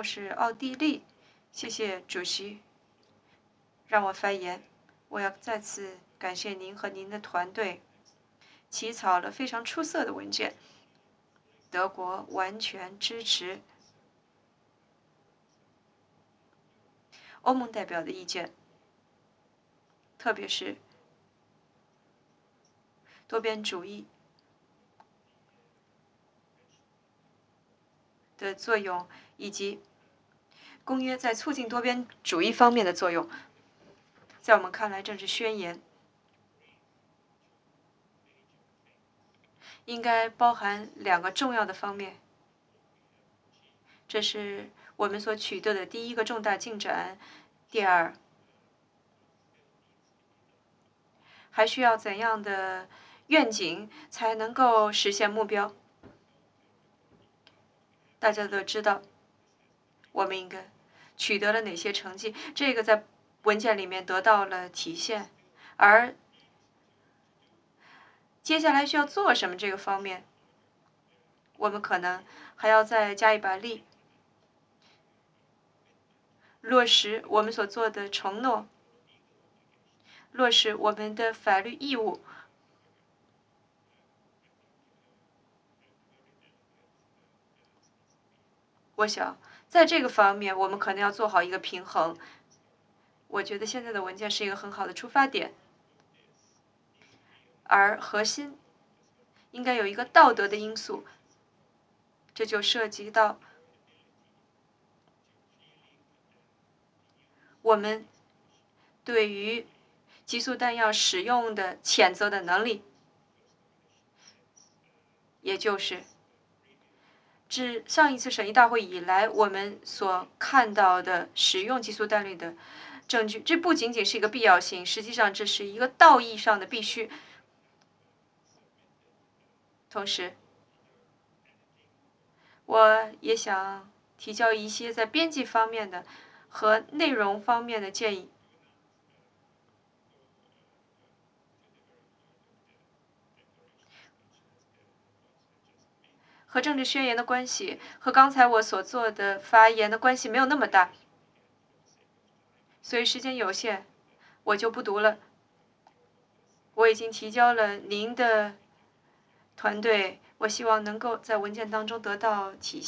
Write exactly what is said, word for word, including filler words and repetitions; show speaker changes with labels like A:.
A: 后是奥地利。谢谢主席让我发言。我要再次感谢您和您的团队起草了非常出色的文件。德国完全支持欧盟代表的意见，特别是多边主义的作用，以及公约在促进多边主义方面的作用。在我们看来，政治宣言应该包含两个重要的方面。这是我们所取得的第一个重大进展。第二，还需要怎样的愿景才能够实现目标？大家都知道，我们应该取得了哪些成绩，这个在文件里面得到了体现。而接下来需要做什么这个方面，我们可能还要再加一把力，落实我们所做的承诺，落实我们的法律义务。我想，在这个方面，我们可能要做好一个平衡。我觉得现在的文件是一个很好的出发点，而核心应该有一个道德的因素，这就涉及到我们对于激素弹药使用的谴责的能力，也就是自上一次审议大会以来，我们所看到的使用激素弹药的证据，这不仅仅是一个必要性，实际上这是一个道义上的必须。同时，我也想提交一些在编辑方面的和内容方面的建议。和政治宣言的关系和刚才我所做的发言的关系没有那么大，所以时间有限，我就不读了。我已经提交了您的团队，我希望能够在文件当中得到体现。